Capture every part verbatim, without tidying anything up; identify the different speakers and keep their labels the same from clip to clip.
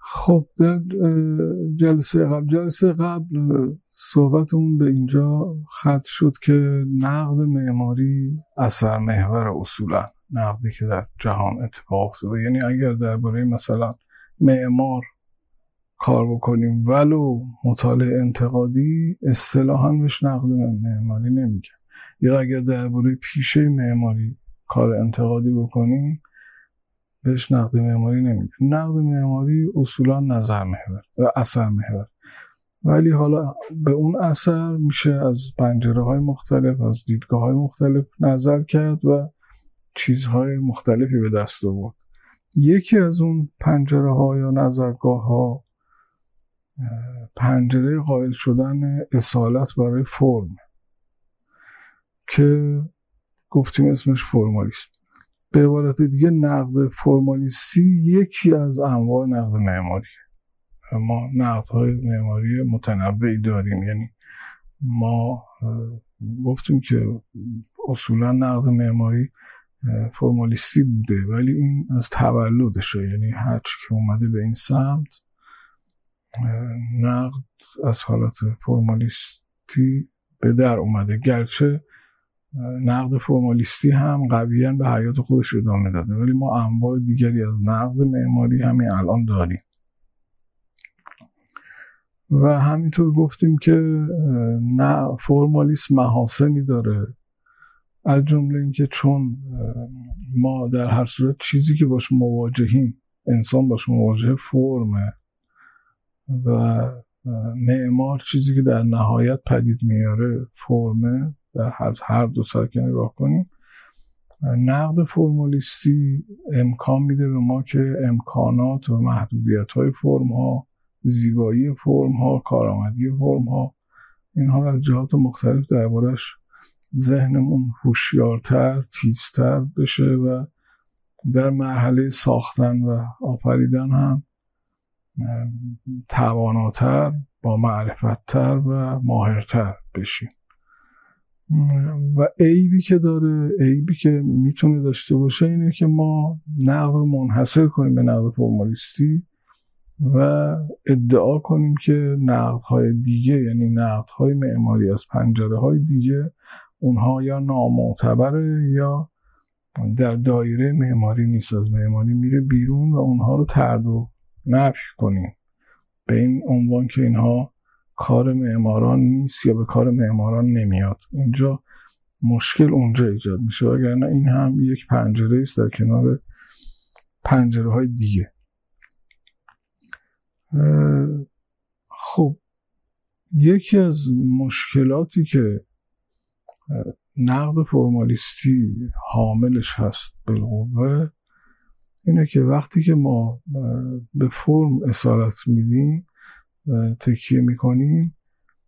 Speaker 1: خب در جلسه قبل جلسه قبل صحبتمون به اینجا ختم شد که نقد معماری اثر محور اصولا نقدی که در جهان اتفاق افتاده، یعنی اگر درباره مثلا معمار کار بکنیم ولو مطالعه انتقادی اصطلاحاً بهش نقد معماری نمیگن، یا اگر درباره پیشه معماری کار انتقادی بکنیم بهش نقد معماری نمیگن. نقد معماری اصولا نظر محور و اثر محور، ولی حالا به اون اثر میشه از پنجره های مختلف، از دیدگاه های مختلف نظر کرد و چیزهای مختلفی به دست آورد. یکی از اون پنجره ها یا نظرگاه ها پنجره قائل شدن اصالت برای فرم که گفتیم اسمش فرمالیسم. به عبارت دیگه نقد فرمالیستی یکی از انواع نقد معماریه. ما نقدهای معماری متنوعی داریم، یعنی ما گفتیم که اصولا نقد معماری فرمالیستی بوده، ولی این از تولدشه، یعنی هر چی که اومده به این سمت نقد از حالت فرمالیستی به در اومده، گرچه نقد فرمالیستی هم قویاً به حیات خودش ادامه داده، ولی ما انواع دیگری از نقد معماری همین الان داریم. و همینطور گفتیم که نه فرمالیسم محاسنی داره، از جمله اینکه چون ما در هر صورت چیزی که باش مواجهیم، انسان باش مواجه فرمه و معمار چیزی که در نهایت پدید میاره فرمه و از هر دو سرکه نگاه کنیم. نقد فرمالیستی امکان میده به ما که امکانات و محدودیت‌های فرم‌ها، زیبایی فرم‌ها، کارآمدی فرم‌ها، اینها رو از جهات مختلف دربارش ذهنمون هوشیارتر، تیزتر بشه و در مرحله ساختن و آفریدن هم تواناتر، با معرفت‌تر و ماهرتر بشیم. و عیبی که داره، عیبی که میتونه داشته باشه اینه که ما نقد رو منحصر کنیم به نقد فرمالیستی و ادعا کنیم که نقدهای دیگه، یعنی نقدهای معماری از پنجره های دیگه، اونها یا نامعتبره یا در دایره معماری نیست، از معماری میره بیرون و اونها رو طرد و نفی کنیم به این عنوان که اینها کار معماران نیست یا به کار معماران نمیاد. اینجا مشکل اونجا ایجاد میشه، وگرنه این هم یک پنجره است در کنار پنجره های دیگه. خب یکی از مشکلاتی که نقد فرمالیستی حاملش هست بالقوه اینه که وقتی که ما به فرم اصالت میدیم، تکیه میکنیم،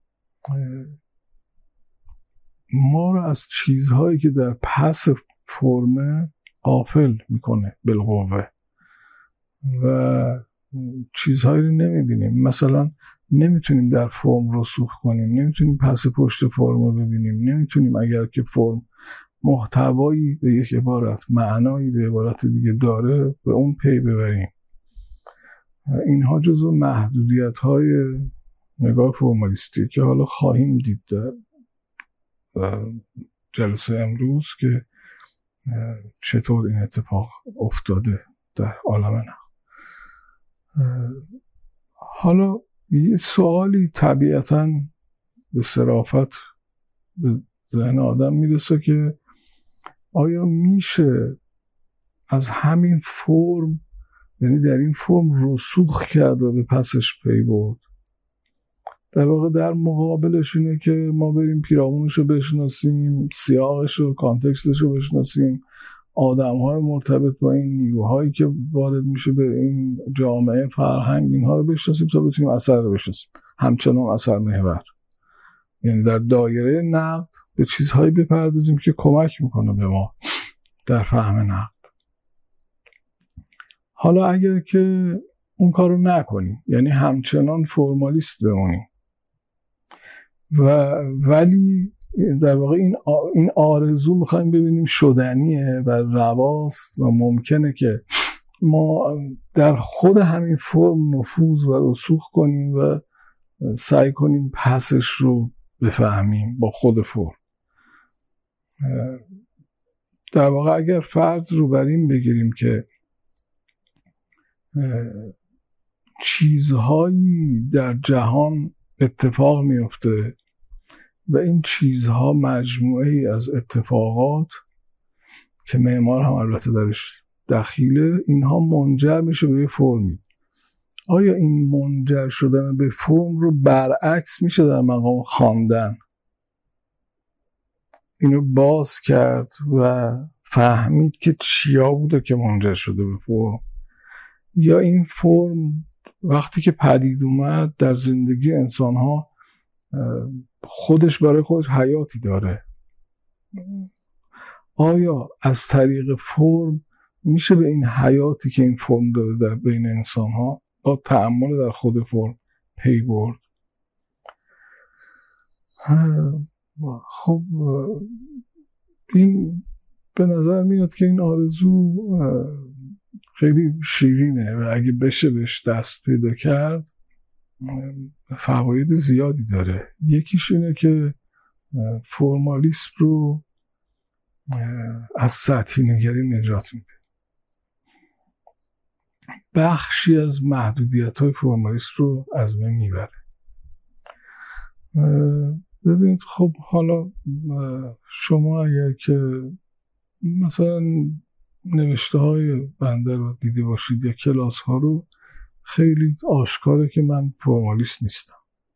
Speaker 1: ما رو از چیزهایی که در پس فرم غافل میکنه بالقوه و چیزهایی رو نمیبینیم. مثلا نمیتونیم در فرم رسوخ کنیم، نمیتونیم پس پشت فرم رو ببینیم، نمیتونیم اگر که فرم محتوایی به یک عبارت، معنایی به عبارت دیگه داره، به اون پی ببریم. اینها جزو محدودیت‌های نگاه فرمالیستی که حالا خواهیم دید در جلسه امروز که چطور این اتفاق افتاده در عالم نقد. حالا یه سوالی طبیعتاً به صرافت به ذهن آدم میرسه که آیا میشه از همین فرم، یعنی در این فرم رسوخ کرد و به پسش پی برد؟ در واقع در مقابلش اینه که ما بریم پیرامونش رو بشناسیم، سیاقش رو، کانتکستش رو بشناسیم، آدم‌های مرتبط با این، نیروهایی که وارد میشه به این جامعه، فرهنگ، اینها رو بشناسیم تا بتونیم اثر رو بشناسیم. همچنان اثر محور، یعنی در دایره نقد به چیزهایی بپردازیم که کمک میکنه به ما در فهم نقد. حالا اگر که اون کارو نکنیم، یعنی همچنان فرمالیست بمونیم و ولی در واقع این این آرزو میخوایم ببینیم شدنیه و رواست و ممکنه که ما در خود همین فرم نفوذ و رسوخ کنیم و سعی کنیم پسش رو بفهمیم با خود فرم. در واقع اگر فرض رو بر این بگیریم که چیزهایی در جهان اتفاق میفته و این چیزها مجموعه ای از اتفاقات که معمار هم البته درش دخیله، اینها منجر میشه به یه فرمی. آیا این منجر شدن به فرم رو برعکس میشه در مقام خواندن؟ اینو باز کرد و فهمید که چیا بوده که منجر شده به فرم، یا این فرم وقتی که پدید اومد در زندگی انسان ها خودش برای خودش حیاتی داره؟ آیا از طریق فرم میشه به این حیاتی که این فرم داره در بین انسان ها با تأمل در خود فرم پی برد؟ خب این به نظر میاد که این آرزو خیلی شیرینه و اگه بشه بهش دست پیدا کرد فواید زیادی داره. یکیش اینه که فرمالیسم رو از سطحی نگری نجات میده. بخشی از محدودیت‌های فرمالیسم رو از بین میبره. ببینید خب حالا شما اگر که مثلا نوشته های بنده رو دیده باشید یا کلاس ها رو، خیلی آشکاره که من فرمالیست نیستم،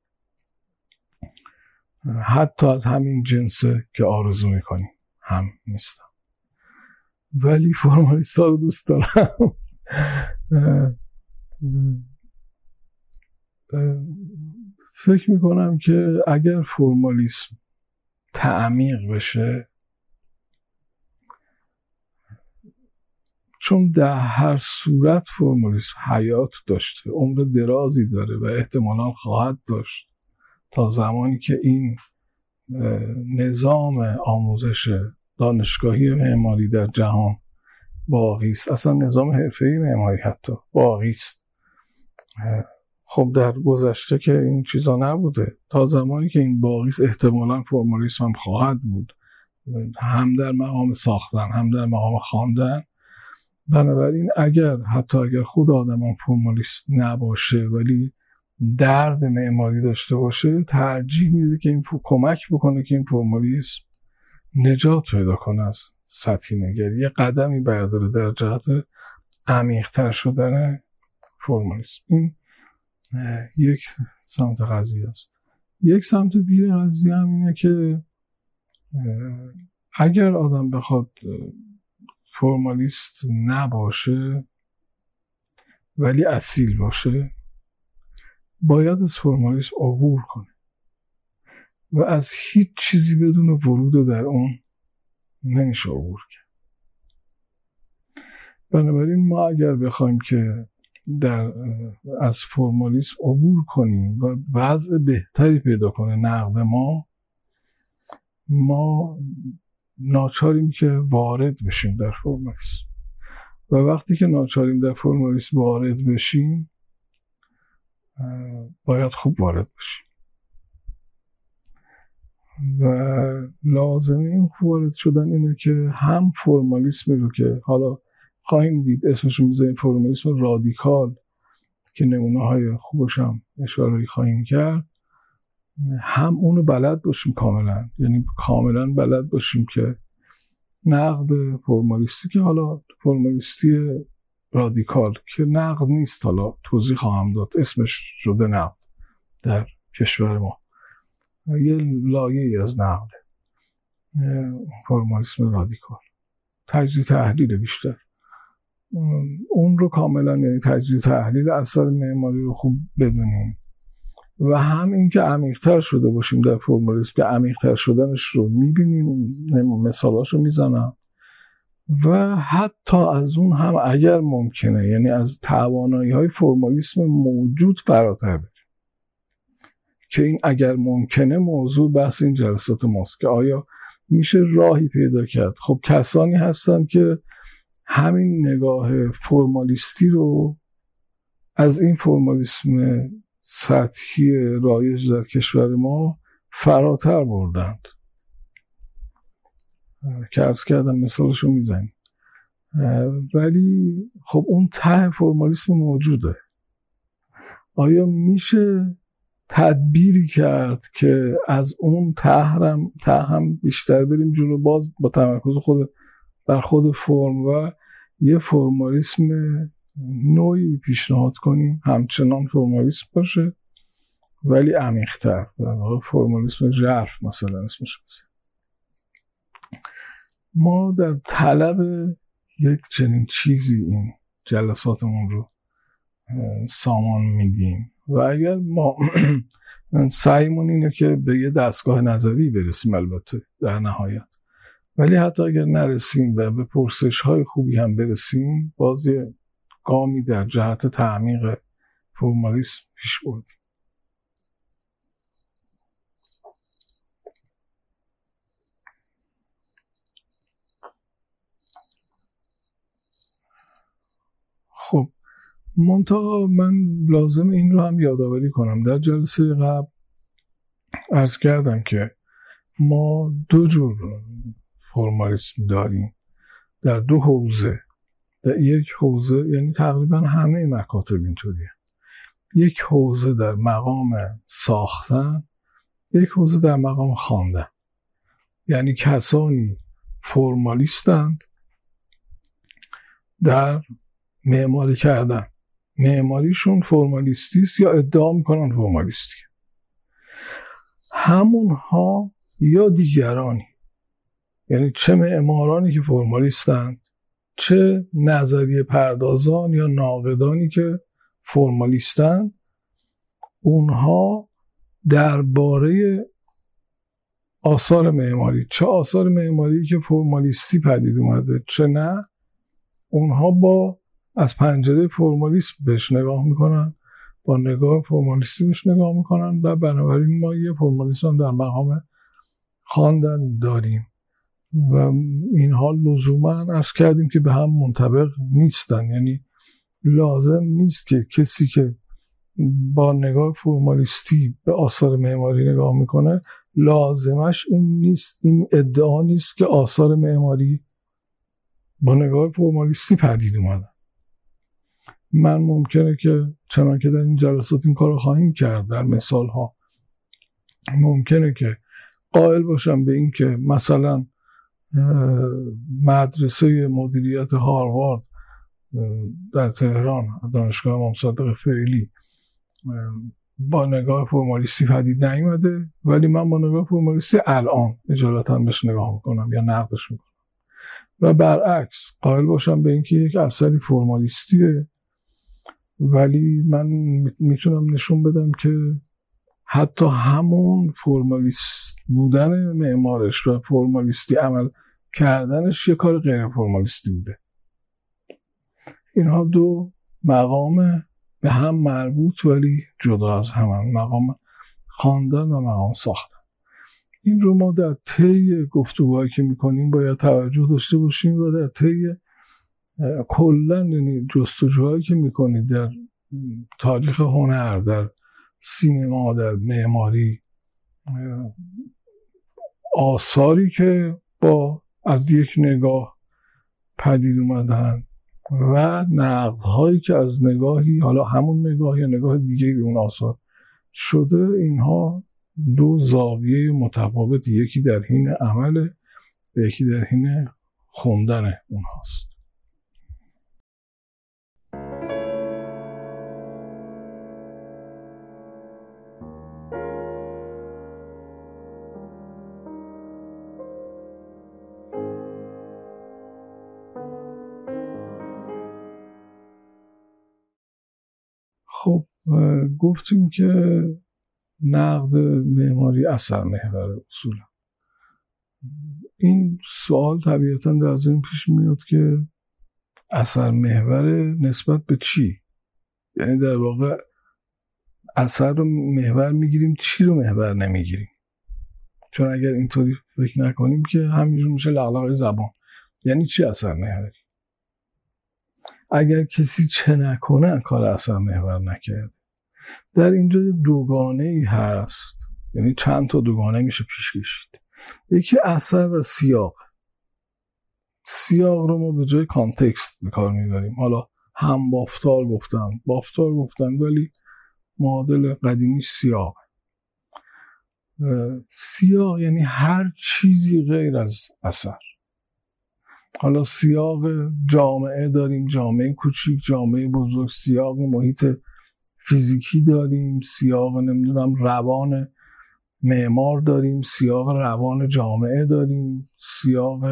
Speaker 1: حتی از همین جنسه که آرزو میکنیم هم نیستم، ولی فرمالیست ها رو دوست دارم. فکر میکنم که اگر فرمالیسم تعمیق بشه، چون در هر صورت فرمالیسم حیات داشته، عمر درازی داره و احتمالاً خواهد داشت تا زمانی که این نظام آموزش دانشگاهی معماری در جهان باقی است، اصلا نظام حرفه‌ای معماری حتی باقی است. خب در گذشته که این چیزا نبوده، تا زمانی که این باقی است احتمالاً فرمالیسم هم خواهد بود، هم در مقام ساختن هم در مقام خواندن. بنابراین اگر حتی اگر خود آدم هم فرمالیست نباشه ولی درد معماری داشته باشه، ترجیح میده که این کمک بکنه که این فرمالیسم نجات پیدا کنه از سطحی نگری، یه قدمی برداره در جهت عمیق‌تر شدن فرمالیسم. این یک سمت قضیه است. یک سمت دیگه قضیه هم اینه که اگر آدم بخواد فرمالیست نباشه ولی اصیل باشه، باید از فرمالیسم عبور کنه و از هیچ چیزی بدون ورود در اون نمیشه عبور کرد. بنابراین ما اگر بخوایم که در از فرمالیسم عبور کنیم و وضع بهتری پیدا کنه نقد ما، ما ناچاریم که وارد بشیم در فرمالیسم و وقتی که ناچاریم در فرمالیسم وارد بشیم باید خوب وارد بشیم و لازمه این وارد شدن اینه که هم فرمالیسمی رو که حالا خواهیم دید اسمش رو میذاریم فرمالیسم رادیکال که نمونه های خوبش هم اشاره خواهیم کرد، هم اونو بلد باشیم کاملا، یعنی کاملا بلد باشیم که نقد فرمالیستی که حالا فرمالیستی رادیکال که نقد نیست، حالا توضیح خواهم داد، اسمش شده نقد در کشور ما، یه لایه‌ای از نقد فرمالیسم رادیکال، تجزیه تحلیل بیشتر، اون رو کاملا یعنی تجزیه تحلیل اثر معماری رو خوب بدونیم و هم این که عمیق‌تر شده باشیم در فرمالیسم که عمیق‌تر شدنش رو می‌بینیم، مثالاش رو میزنم و حتی از اون هم اگر ممکنه یعنی از توانایی‌های فرمالیسم موجود فراتر بریم که این اگر ممکنه موضوع بحث این جلسات ماست که آیا میشه راهی پیدا کرد. خب کسانی هستن که همین نگاه فرمالیستی رو از این فرمالیسم سطحی رایج در کشور ما فراتر بردند که عرض کردم مثالشو میزنیم. ولی خب اون ته فرمالیسم موجوده. آیا میشه تدبیری کرد که از اون ته هم, ته هم بیشتر بریم جلو، باز با تمرکز خود بر خود فرم و یه فرمالیسم نوعی پیشنهاد کنیم، همچنان فرمالیسم باشه ولی عمیق‌تر، در واقع فرمالیسم ژرف مثلا اسمش باشه. ما در طلب یک چنین چیزی این جلساتمون رو سامان میدیم و اگر ما سعیمون اینه که به یه دستگاه نظری برسیم البته در نهایت، ولی حتی اگر نرسیم و به پرسش های خوبی هم برسیم، باز یه گامی در جهت تعمیق فرمالیسم پیش بردیم. خب منتها من لازم این رو هم یادآوری کنم، در جلسه قبل عرض کردم که ما دو جور فرمالیسم داریم در دو حوزه. در یک حوزه، یعنی تقریبا همه مکاتب اینطوریه، یک حوزه در مقام ساختن، یک حوزه در مقام خواندن. یعنی کسانی فرمالیستند در معماری کردن، معماریشون فرمالیستیست یا ادعا میکنن فرمالیستی. همونها یا دیگرانی، یعنی چه معمارانی که فرمالیستند، چه نظریه پردازان یا ناقدانی که فرمالیستند، اونها درباره آثار معماری، چه آثار معماری که فرمالیستی پدید اومده چه نه، اونها با از پنجره فرمالیسم بهش نگاه میکنن، با نگاه فرمالیستی بهش نگاه میکنن و بنابراین ما یه فرمالیسم در مقام خواندن داریم و اینها لزوما عرض کردیم که به هم منطبق نیستن. یعنی لازم نیست که کسی که با نگاه فرمالیستی به آثار معماری نگاه میکنه لازمش این نیست، این ادعا نیست که آثار معماری با نگاه فرمالیستی پدید اومدن. من ممکنه که چنان که در این جلسات این کار رو خواهیم کرد، در مثال ها ممکنه که قائل باشم به این که مثلا مدرسه مدیریت هاروارد در تهران، دانشگاه امام صادق فعلی، با نگاه فرمالیستی پدید نیامده، ولی من با نگاه فرمالیستی الان اجالتا بهش نگاه میکنم یا نقدش میکنم. و برعکس قائل باشم به اینکه یک اثری فرمالیستیه ولی من میتونم نشون بدم که حتی همون فرمالیست بودن معمارش و فرمالیستی عمل کردنش یه کار غیر فرمالیستی بوده. اینها دو مقام به هم مربوط ولی جدا از هم، هم مقام خواندن و مقام ساختن. این رو ما در طی گفتگوهایی که میکنیم باید توجه داشته باشیم و در طی کلن، یعنی جستجوهایی که میکنید در تاریخ هنر، در سینما، در معماری، آثاری که با از یک نگاه پدید اومدن و نقدهایی که از نگاهی، حالا همون نگاه یا نگاه دیگه به اون آثار شده، اینها دو زاویه متفاوت، یکی در حین عمل و یکی در حین خوندن اونهاست. خب گفتیم که نقد معماری اثر محور اصولا. این سوال طبیعتاً در ذهن پیش میاد که اثر محور نسبت به چی؟ یعنی در واقع اثر رو محور میگیریم، چی رو محور نمیگیریم؟ چون اگر اینطوری فکر نکنیم که همینجور میشه لغلقه زبان. یعنی چی اثر محوری؟ اگر کسی چه نکنه کار اثر محور نکرد. در اینجا دوگانه ای هست، یعنی چند تا دوگانه میشه پیش کشید. یکی اثر و سیاق. سیاق رو ما به جای کانتکست به کار میبریم. حالا هم بافتار گفتن بافتار گفتن ولی معادل قدیمی سیاق. سیاق یعنی هر چیزی غیر از اثر. حالا سیاق جامعه داریم، جامعه کوچیک، جامعه بزرگ، سیاق محیط فیزیکی داریم، سیاق نمیدونم روان معمار داریم، سیاق روان جامعه داریم، سیاق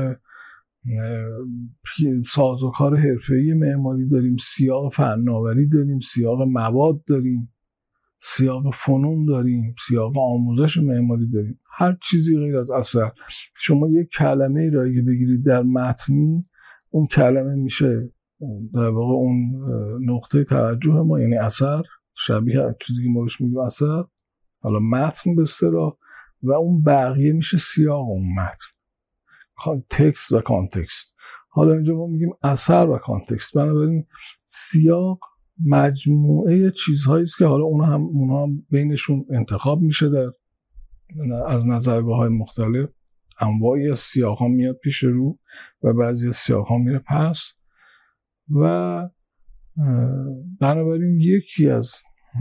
Speaker 1: سازوکار حرفه‌ای معماری داریم، سیاق فناوری داریم، سیاق مواد داریم، سیاق فنون داریم، سیاق آموزش معماری داریم. هر چیزی غیر از اثر. شما یک کلمه را اگه بگیرید در متنی، اون کلمه میشه در واقع اون نقطه توجه ما، یعنی اثر، شبیه چیزی که ما بهش میگیم اثر، حالا متن به اصطلاح، و اون بقیه میشه سیاق اون متن، تکست و کانتکست. حالا اینجا ما میگیم اثر و کانتکست. بنابراین سیاق مجموعه چیزهایی است که حالا اونها هم اونها هم بینشون انتخاب میشه در از نظرگاه‌های مختلف. انواعی از سیاق‌ها میاد پیش رو و بعضی از سیاق‌ها میره پس. و بنابراین یکی از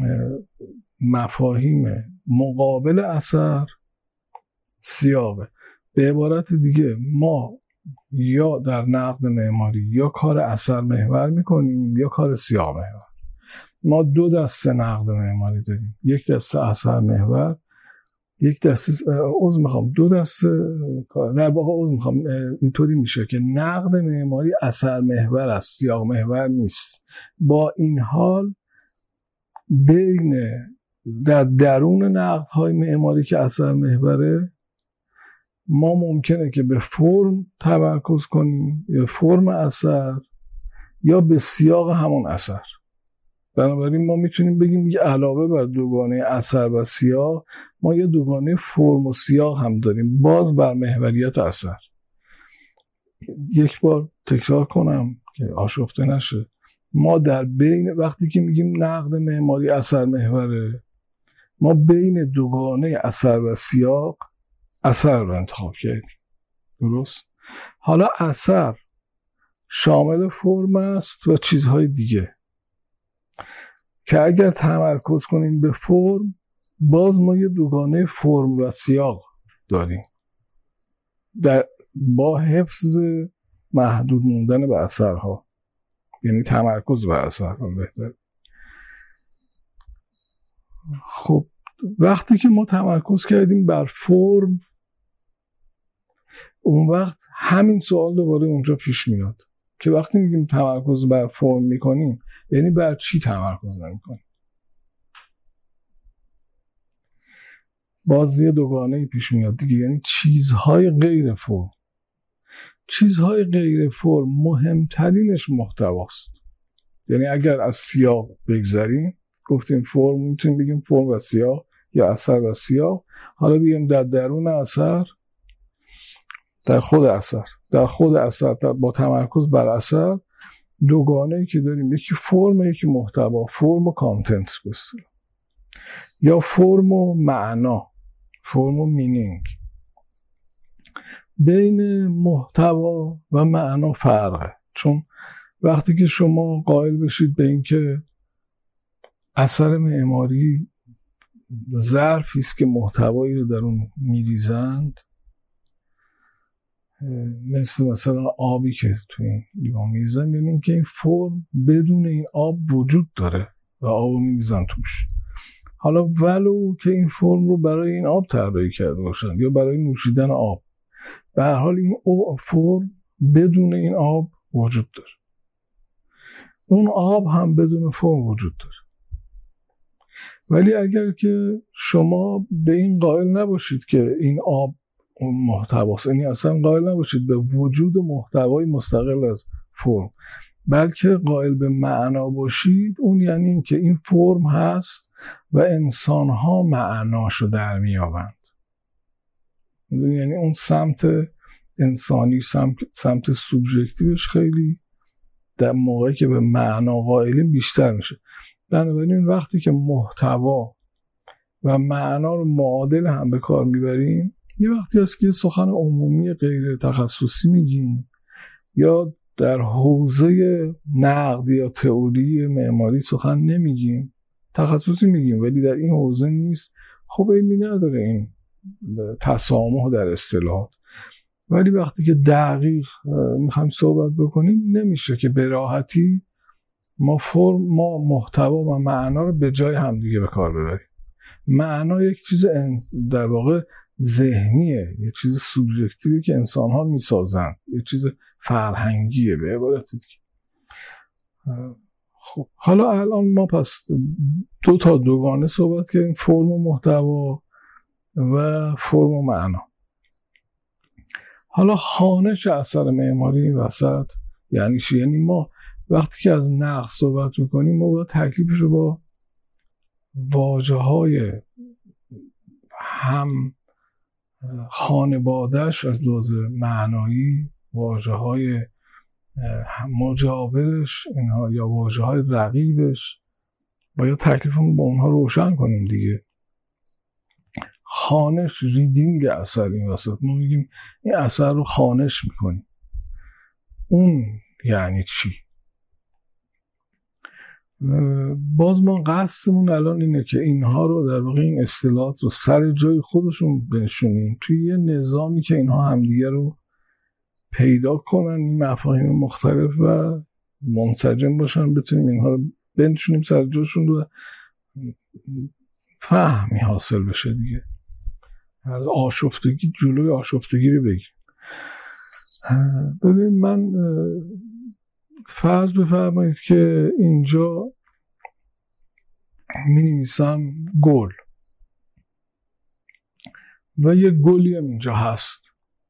Speaker 1: مفاهیم مقابل اثر سیاقه. به عبارت دیگه ما یا در نقد معماری یا کار اثر محور میکنیم یا کار سیاق محور. ما دو دسته نقد معماری داریم، یک دسته اثر محور، یک دسته عذر میخوام دو دسته در واقع عذر میخوام اینطوری میشه که نقد معماری اثر محور است، سیاق محور نیست. با این حال بین در درون نقدهای معماری که اثر محوره ما ممکنه که به فرم تمرکز کنیم، یا فرم اثر، یا به سیاق همون اثر. بنابراین ما میتونیم بگیم که علاوه بر دوگانه اثر و سیاق، ما یه دوگانه فرم و سیاق هم داریم، باز بر محوریت اثر. یک بار تکرار کنم که آشفته نشه. ما در بین وقتی که میگیم نقد معماری اثر محوره، ما بین دوگانه اثر و سیاق اثر رو انتخاب کردیم. درست؟ حالا اثر شامل فرم است و چیزهای دیگه که اگر تمرکز کنیم به فرم، باز ما یه دوگانه فرم و سیاق داریم در با حفظ محدود موندن به اثرها، یعنی تمرکز به اثرها بهتر. خب وقتی که ما تمرکز کردیم بر فرم، اون وقت همین سوال دوباره اونجا پیش میاد که وقتی میگیم تمرکز بر فرم میکنیم، یعنی بر چی تمرکز نمیکنیم؟ باز یه دوگانه پیش میاد دیگه، یعنی چیزهای غیر فرم. چیزهای غیر فرم مهمترینش محتواست. یعنی اگر از سیاق بگذریم، گفتیم فرم، میتونیم بگیم فرم و سیاق یا اثر و سیاق. حالا بگیم در درون اثر، در خود اثر در خود اثر در با تمرکز بر اثر، دوگانه‌ای که داریم، یکی فرم، یکی محتوا. فرم و کانتنت بسید، یا فرم و معنا، فرم و مینینگ. بین محتوا و معنا فرقه، چون وقتی که شما قائل بشید به این که اثر معماری ظرفی است که محتوایی رو در اون میریزند، مثل مثلا آبی که توی این لیوان میریزن، یعنی این که این فرم بدون این آب وجود داره و آب رو میریزن توش. حالا ولو که این فرم رو برای این آب طراحی کرده باشن یا برای نوشیدن آب، به هر حال این فرم بدون این آب وجود داره، اون آب هم بدون فرم وجود داره. ولی اگر که شما به این قائل نباشید که این آب اون محتواست، یعنی اصلا قائل نباشید به وجود محتوای مستقل از فرم، بلکه قائل به معنا باشید، اون یعنی این که این فرم هست و انسان‌ها معناشو در میابند. یعنی اون سمت انسانی، سمت, سمت سوبژکتیوش خیلی در موقعی که به معنا قائلیم بیشتر میشه. بنابراین وقتی که محتوا و معنا رو معادل هم به کار میبریم، یه وقتی هست که سخن عمومی غیر تخصصی میگیم یا در حوزه نقد یا تئوری معماری سخن نمیگیم، تخصصی میگیم ولی در این حوزه نیست، خب علمی نداره این تسامح در اصطلاحات. ولی وقتی که دقیق میخوایم صحبت بکنیم نمیشه که به راحتی ما فرم ما محتوا و معنا رو به جای همدیگه به کار ببریم. معنا یک چیز در واقع ذهنیه، یک چیز سوبژکتیوی که انسان ها میسازن، یک چیز فرهنگیه به عبارت دیگه. خب حالا الان ما پس دو تا دوگانه صحبت کردیم، فرم و محتوا و فرم و معنا. حالا خوانش اثر معماری این وسط یعنی چی؟ یعنی ما وقتی که از نقد صحبت میکنیم ما باید تکلیفش رو با واژه‌های هم خانواده‌اش از لحاظ معنایی، واژه‌های مجاورش اینها یا واژه‌های رقیبش باید تکلیفمون با اونها روشن کنیم دیگه. خوانش، ریدینگ اثر این وسط، ما میگیم این اثر رو خوانش میکنیم. اون یعنی چی؟ باز ما قصدمون الان اینه که اینها رو در واقع این اصطلاحات رو سر جای خودشون بنشونیم توی یه نظامی که اینها همدیگه رو پیدا کنن، این مفاهیم مختلف و منسجم باشن، بتونیم اینها رو بنشونیم سر جاشون رو، فهمی حاصل بشه دیگه، از آشفتگی جلوی آشفتگی رو بگیریم. ببین من فرض بفرمایید که اینجا می نویسم گل و یه گلی هم اینجا هست.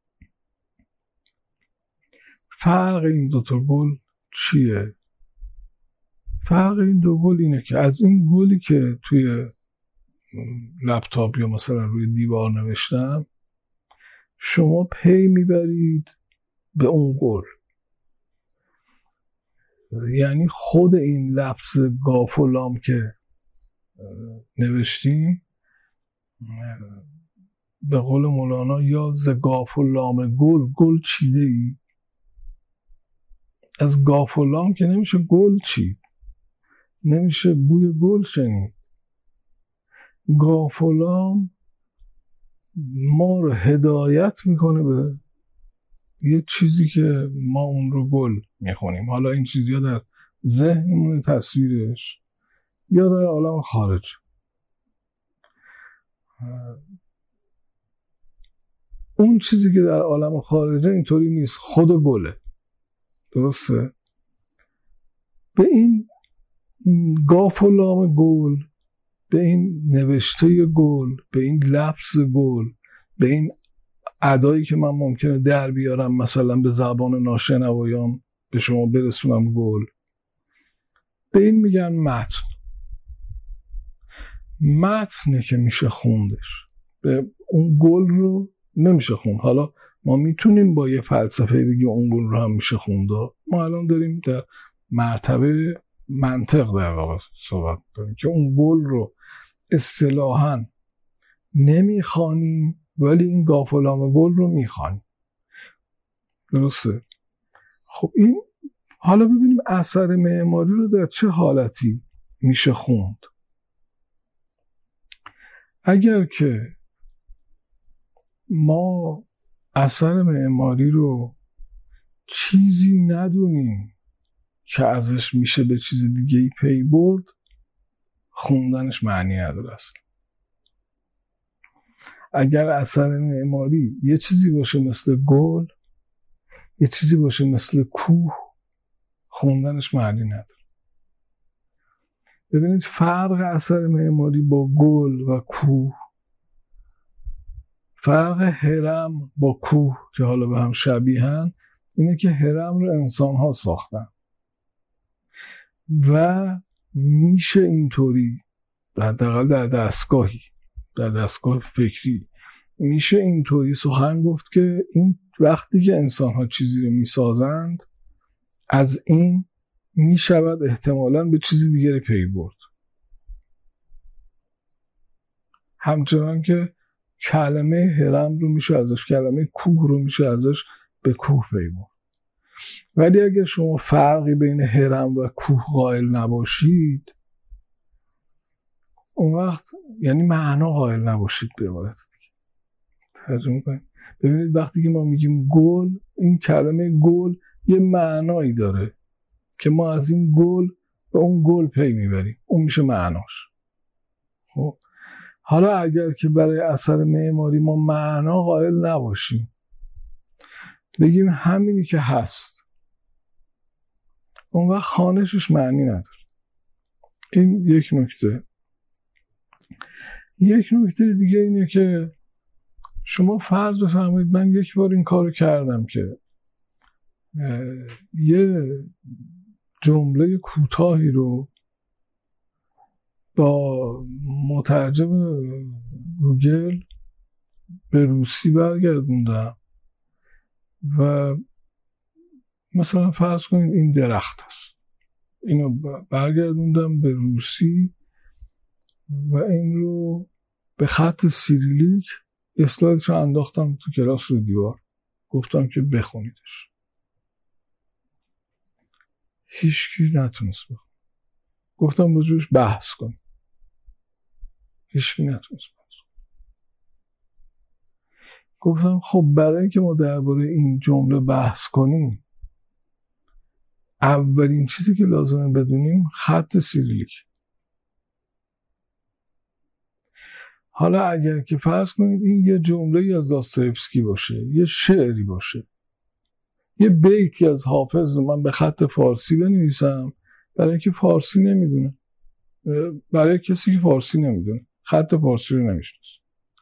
Speaker 1: فرق این دوتا گل چیه؟ فرق این دو گل اینه که از این گلی که توی لپتاپ یا مثلا روی دیوار نوشتم شما پی میبرید به اون گل، یعنی خود این لفظ گاف و لام که نوشتیم به قول مولانا یا ز گاف و لام گل گل چیده ای، از گاف و لام که نمیشه گل چید، نمیشه بوی گل شنید. گاف و لام ما رو هدایت میکنه به یه چیزی که ما اون رو گل میخونیم. حالا این چیز یا در ذهنمون تصویرش یا در عالم خارج. اون چیزی که در عالم خارجه اینطوری نیست، خود گله. درسته؟ به این گاف و لام گل، به این نوشته گل، به این لفظ گل، به این ادایی که من ممکنه در بیارم مثلا به زبان ناشنوایان به شما برسونم گل، به این میگن متن. متنه که میشه خوندش، به اون گل رو نمیشه خوند. حالا ما میتونیم با یه فلسفه بگیم اون گل رو هم میشه خوند. ما الان داریم در مرتبه منطق در واقع صحبت کنیم که اون گل رو اصطلاحاً نمیخوانیم ولی این گاف و لام گل رو میخوانیم. درسته؟ خب این حالا ببینیم اثر معماری رو در چه حالتی میشه خوند. اگر که ما اثر معماری رو چیزی ندونیم که ازش میشه به چیز دیگه ای پی برد، خوندنش معنی نداره است. اگر اثر معماری یه چیزی باشه مثل گل، یه چیزی باشه مثل کوه، خوندنش معنی نداره. ببینید فرق اثر معماری با گل و کوه، فرق هرم با کوه که حالا به هم شبیهن اینه که هرم رو انسان ها ساختن و میشه اینطوری حداقل در دستگاهی در دستگاه فکری میشه اینطوری سخن گفت که این وقتی که انسان ها چیزی رو میسازند از این می شود احتمالاً به چیزی دیگری پی برد. همچنان که کلمه هرم رو میشه ازش، کلمه کوه رو میشه ازش به کوه پی برد. ولی اگر شما فرقی بین هرم و کوه قائل نباشید، اون وقت یعنی معنا قائل نباشید به عبارت دیگه. ترجمه کنید. ببینید وقتی که ما میگیم گل، این کلمه گل یه معنایی داره که ما از این گل به اون گل پی میبریم، اون میشه معناش. خب حالا اگر که برای اثر معماری ما معنا قائل نباشیم، بگیم همینی که هست، اون وقت خوانشش معنی نداره. این یک نکته. یک نکته دیگه اینه که شما فرض بفرمایید من یک بار این کارو کردم که یه جمله کوتاهی رو با مترجم گوگل به روسی برگردوندم و مثلا فرض کنید این درخت است، اینو برگردوندم به روسی و این رو به خط سیریلیک اسلایدش رو انداختم تو کلاس رو دیوار، گفتم که بخونیدش. هیچکی نتونست بخون. گفتم راجعش بحث کن، هیچکی نتونست بحث کن. گفتم خب برای اینکه ما درباره این جمله بحث کنیم، اولین چیزی که لازمه بدونیم خط سیریلیک. حالا اگر که فرض کنید این یه جمله‌ای از داستایوفسکی باشه، یه شعری باشه، یه بیتی از حافظ رو من به خط فارسی بنویسم، برای اینکه فارسی نمیدونه، برای کسی که فارسی نمیدونه، خط فارسی رو نمیشناسه.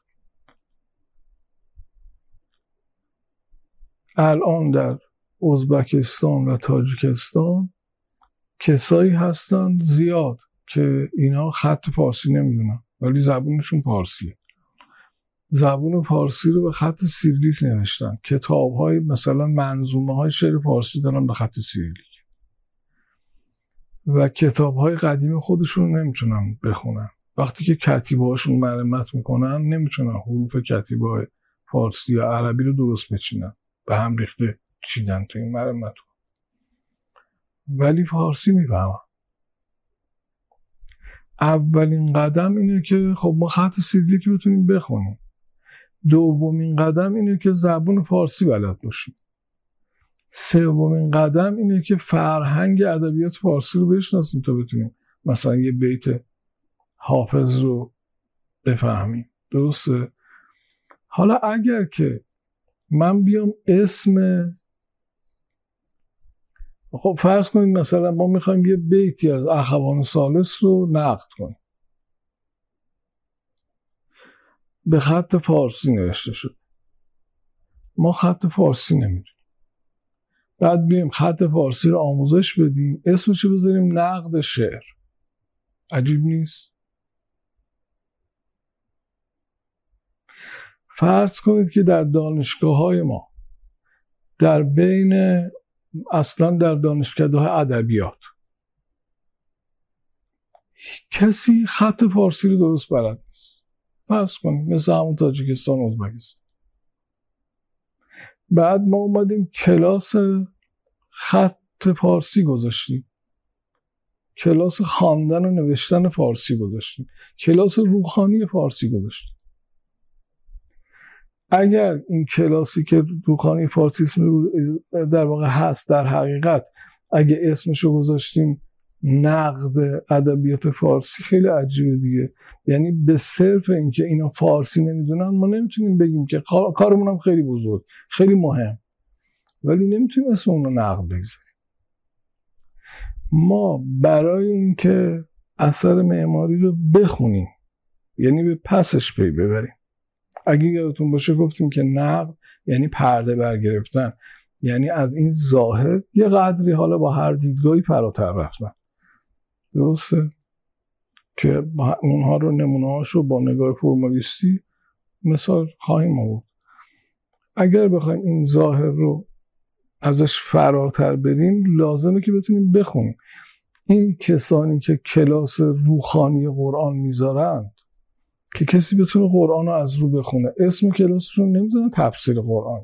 Speaker 1: الان در ازبکستان و تاجیکستان کسایی هستن زیاد که اینا خط فارسی نمیدونن ولی زبونشون فارسیه. زبون فارسی رو به خط سیریلیک نوشتن. کتاب‌های مثلا منظومه‌های شعر فارسی دارن به خط سیریلیک و کتاب‌های قدیم خودشون رو نمیتونن بخونن. وقتی که کتیبه‌هاشون مرمت میکنن نمیتونن حروف کتیبه‌های فارسی یا عربی رو درست بچینن، به هم ریخته چیدن تو این مرمت، ولی فارسی میفهمن. اولین قدم اینه که خب ما خط سیریلیک بتونیم بخونیم. دومین قدم اینه که زبان فارسی بلد باشیم. سومین قدم اینه که فرهنگ ادبیات فارسی رو بشناسیم تا بتونیم مثلا یه بیت حافظ رو بفهمیم. درسته؟ حالا اگر که من بیام اسم، خب فرض کنید مثلا ما میخوایم یه بیتی از اخوان ثالث رو نقد کنیم، به خط فارسی نوشته شد، ما خط فارسی نمیدونیم، بعد بیایم خط فارسی رو آموزش بدیم، اسمش رو بذاریم نقد شعر. عجیب نیست؟ فرض کنید که در دانشگاه های ما، در بین اصلا در دانشکده‌های ادبیات، کسی خط فارسی رو درست بلد نیست. فرض کنید مثل همون تاجیکستان و ازبکستان. بعد ما اومدیم کلاس خط فارسی گذاشتیم، کلاس خواندن و نوشتن فارسی گذاشتیم، کلاس روخانی فارسی گذاشتیم. اگر این کلاسی که روخانی فارسی در واقع هست، در حقیقت اگه اسمشو گذاشتیم نقد ادبیات فارسی، خیلی عجیبه دیگه. یعنی به صرف اینکه اینا فارسی نمیدونن ما نمیتونیم بگیم که کارمون هم خیلی بزرگ، خیلی مهم، ولی نمیتونیم اسم اون رو نقد بگذاریم. ما برای اینکه اثر معماری رو بخونیم، یعنی به پسش پی ببریم، اگه یادتون باشه گفتیم که نقد یعنی پرده برگرفتن، یعنی از این ظاهر یه قدری حالا با هر دیدگاهی فراتر رفتن. درسته؟ که اونها رو نمونه‌هاش رو با نگاه فرمالیستی مثال خواهیم آورد. اگر بخوایم این ظاهر رو ازش فراتر بریم لازمه که بتونیم بخونیم. این کسانی که کلاس روخانی قرآن میذارن که کسی بتونه قرآن رو از رو بخونه، اسم کلاسشون نمیذارن تفسیر قرآن،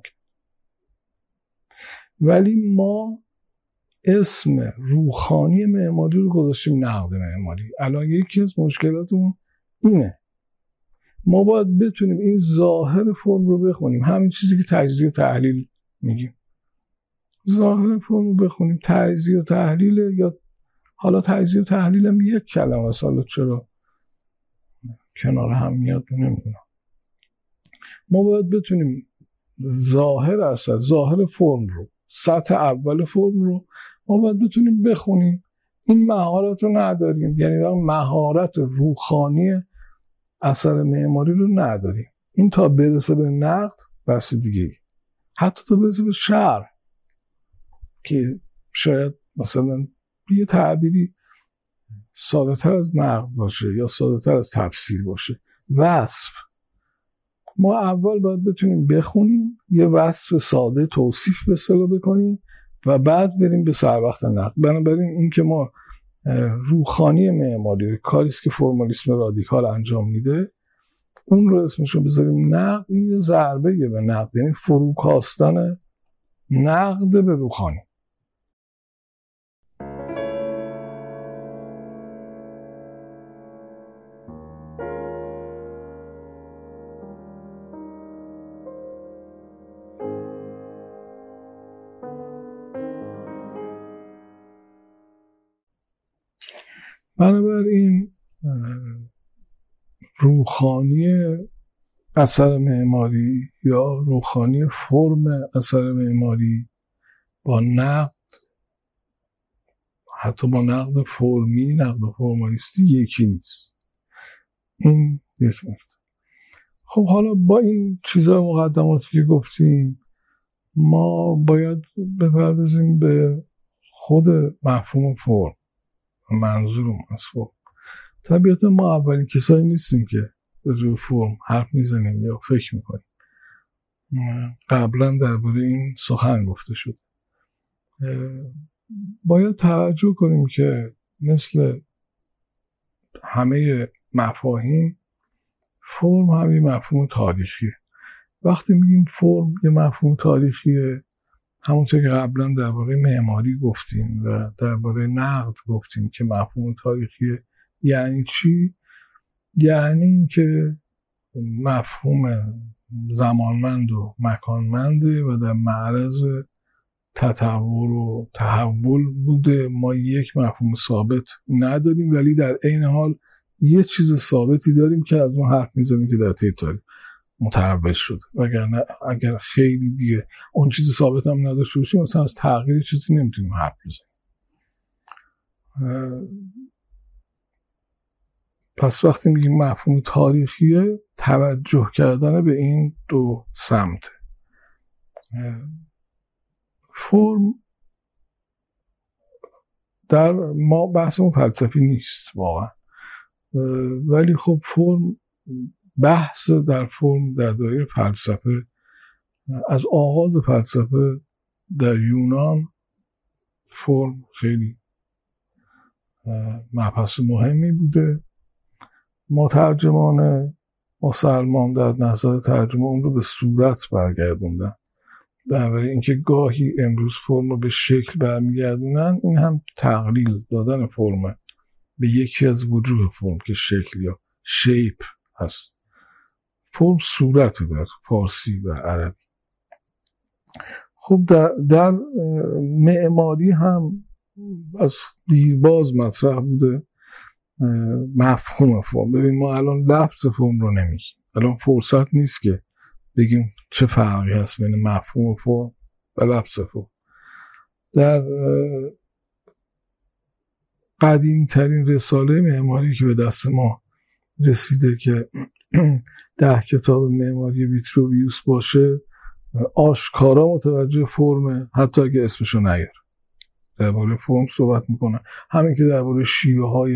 Speaker 1: ولی ما اسم روخانی معماری رو گذاشتیم نقد معماری. الان یکی از مشکلاتمون اینه، ما باید بتونیم این ظاهر فرم رو بخونیم، همین چیزی که تجزیه و تحلیل میگیم، ظاهر فرم رو بخونیم. تجزیه و تحلیل، یا حالا تجزیه و تحلیل هم یک کلمه است، حالا چرا کنار هم میاد نمیدونم. ما باید بتونیم ظاهر اصلا ظاهر فرم رو، سطح اول فرم رو ما باید بتونیم بخونیم. این مهارت رو نداریم، یعنی مهارت روخانی اثر معماری رو نداریم. این تا برسه به نقد بحث دیگه، حتی تا برسه به شرح که شاید مثلا یه تعبیری ساده تر از نقد باشه یا ساده تر از تفسیر باشه. وصف، ما اول باید بتونیم بخونیم، یه وصف ساده توصیف به اصطلاح بکنیم و بعد بریم به سر وقت نقد. بنابراین این که ما روخانی معماری کاریست که فرمالیسم رادیکال انجام میده، اون رو اسمشو بذاریم نقد. این یه ضربه به نقد، یعنی فروکاستن نقد به روخانی. بنابراین روخانی اثر معماری یا روخانی فرم اثر معماری با نقد، حتی با نقد فرمی، نقد فرمالیستی یکی نیست. این یک مورد. خب حالا با این چیزهای مقدماتی که گفتیم، ما باید بپردازیم به خود مفهوم فرم. منظورم از فرم، طبیعتا ما اولین کسایی نیستیم که به روی فرم حرف میزنیم یا فکر میکنیم. قبلا درباره این سخن گفته شد. باید توجه کنیم که مثل همه مفاهیم، فرم هم یه مفهوم تاریخیه. وقتی میگیم فرم یه مفهوم تاریخیه، همونطور که قبلا درباره معماری گفتیم و درباره نقد گفتیم که مفهوم تاریخیه، یعنی چی؟ یعنی این که مفهوم زمانمند و مکانمنده و در معرض تطور و تحول بوده. ما یک مفهوم ثابت نداریم، ولی در عین حال یه چیز ثابتی داریم که از اون حرف میزنیم که در طی تاریخ متحول شد. وگرنه اگر خیلی دیگه اون چیز ثابت هم نداشته باشیم، مثلا از تغییر چیزی نمیتونیم حرف بزنیم. پس وقتی میگیم مفهوم تاریخیه، توجه کردن به این دو سمت. فرم در ما بحثمون فلسفی نیست واقعا، ولی خب فرم، بحث در فرم در دایره فلسفه، از آغاز فلسفه در یونان فرم خیلی مبحث مهمی بوده. مترجمان مسلمان در نظر ترجمه اون رو به صورت برگردوندن، درباره اینکه گاهی امروز فرم رو به شکل برمیگردونن. این هم تقلیل دادن فرم به یکی از وجوه فرم که شکل یا شیپ هست. فرم صورت در فارسی و عربی. خب در, در معماری هم از دیرباز مطرح بوده مفهوم فرم. ببین ما الان لفظ فرم رو نمیگیم، الان فرصت نیست که بگیم چه فرقی هست بین مفهوم فرم و لفظ فرم. در قدیم ترین رساله معماری که به دست ما رسیده که ده کتاب معماری ویتروویوس باشه، آشکارا متوجه فرم، حتی اگه اسمشو نیاره درباره فرم صحبت میکنه. همین که درباره شیوه های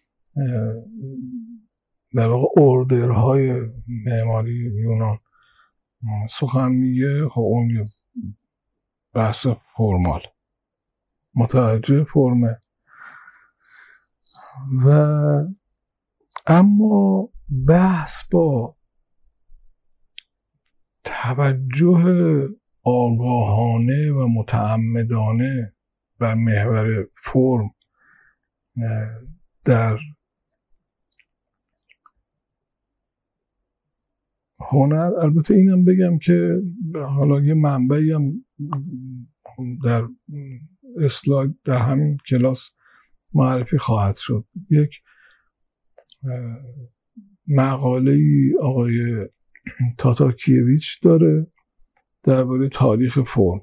Speaker 1: در واقع اوردرهای معماری یونان سخن میگه، خب اون بحث فرمال، متوجه فرمه. و اما بحث با توجه آگاهانه و متعمدانه بر محور فرم در هنر، البته اینم بگم که حالا یه منبعی هم در اسلاید در همین کلاس معرفی خواهد شد. یک مقاله‌ای آقای تاتارکیویچ داره درباره تاریخ فرم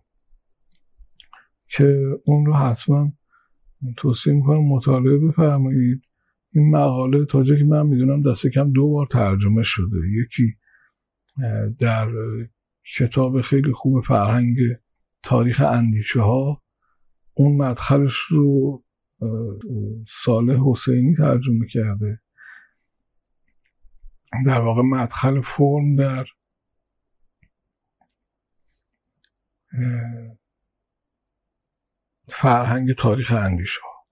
Speaker 1: که اون رو حتما توصیه میکنم مطالعه بفرمایید. این مقاله تا جایی که من میدونم دست کم دو بار ترجمه شده، یکی در کتاب خیلی خوب فرهنگ تاریخ اندیشه ها، اون مدخلش رو صالح حسینی ترجمه کرده، در واقع مدخل فرم در فرهنگ تاریخ اندیشه ها،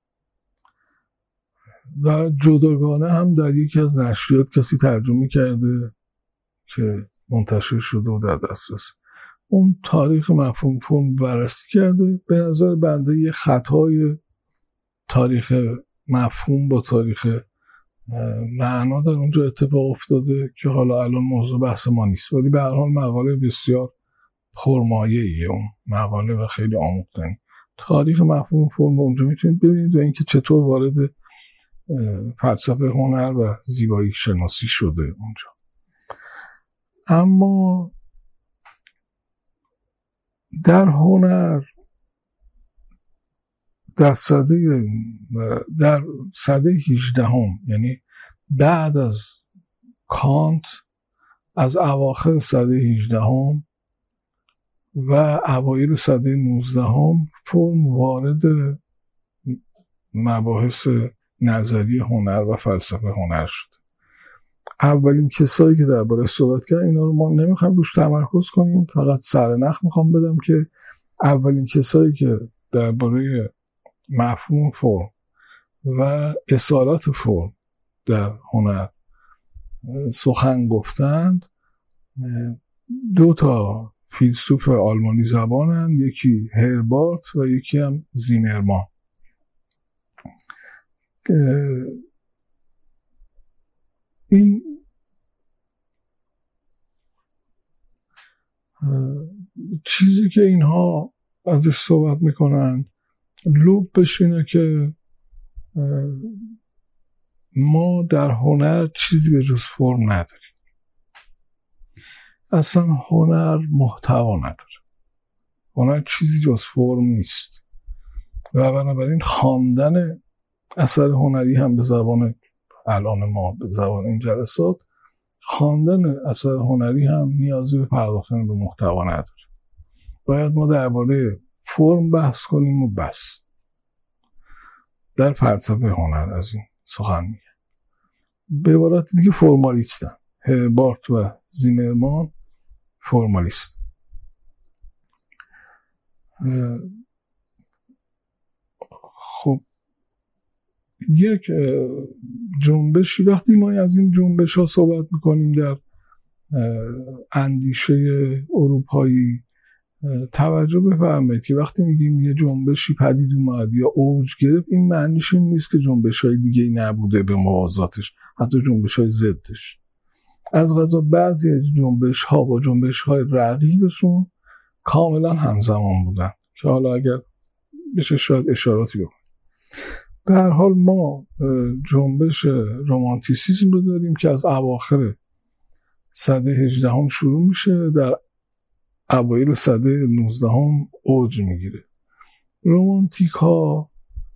Speaker 1: و جداگانه هم در یکی از نشریات کسی ترجمه کرده که منتشر شده و در دسترس. اون تاریخ مفهوم فرم بررسی کرده. به نظر بنده یه خطای تاریخ مفهوم با تاریخ معنا در اونجا اتفاق افتاده که حالا الان موضوع بحث ما نیست، ولی به هر حال مقاله بسیار پرمایه‌ایه اون مقاله و خیلی آموختنی. تاریخ مفهوم فرم اونجا میتونید ببینید و اینکه چطور وارد فلسفه هنر و زیبایی شناسی شده اونجا. اما در هنر در سده در سده هجدهم، یعنی بعد از کانت، از اواخر سده هجدهم و اوایل سده نوزدهم، فرم وارد مباحث نظری هنر و فلسفه هنر شد. اولین کسایی که درباره صحبت کردن، اینا رو ما نمیخوام روش تمرکز کنیم، فقط سرنخ میخوام بدم که اولین کسایی که درباره مفهوم فرم و اصالت فرم در هنر سخن گفتند دو تا فیلسوف آلمانی زبانند، یکی هربارت و یکی هم زیمرمان. این چیزی که اینها ازش صحبت میکنن لبش اینه که ما در هنر چیزی به جز فرم نداریم، اصلا هنر محتوا نداره، هنر چیزی جز فرم نیست و بنابراین خواندن اثر هنری هم به زبان الان ما، به زبان این جلسات، خواندن اثر هنری هم نیازی به پرداختن به محتوا نداره. باید ما درباره فرم بحث کنیم و بس. در فلسفه هنر از این سخن میگه. به عبارت دیگه فرمالیستن. هربارت و زیمرمان فرمالیست. خب یک جنبشی، وقتی ما از این جنبش ها صحبت میکنیم در اندیشه اروپایی، توجه بفرمایید که وقتی میگیم یه جنبشی پدید اومد یا اوج گرفت، این معنیش این نیست که جنبش های دیگه ای نبوده به موازاتش، حتی جنبش های ضدش. از قضا بعضی از جنبش ها با جنبش های رقیبشون کاملا همزمان بودن که حالا اگر بشه شاید اشاراتی بکنیم. به هر حال ما جنبش رمانتیسیسم رو داریم که از اواخر سده هجدهم شروع میشه، در اوایل سده نوزدهم اوج میگیره. رمانتیک ها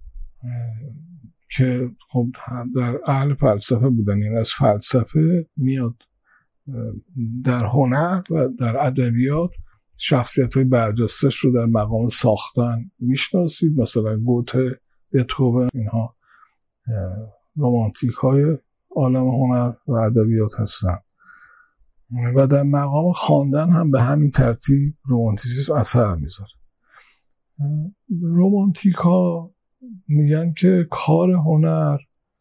Speaker 1: که خب در اهل فلسفه بودن، یعنی از فلسفه میاد در هنر و در ادبیات شخصیت های برجستش رو در مقام ساختن میشناسید، مثلا گوته، بتهوون، اینها رمانتیک های عالم هنر و ادبیات هستن. و در مقام خواندن هم به همین ترتیب رمانتیسیسم اثر میذاره. رومانتیک ها میگن که کار هنر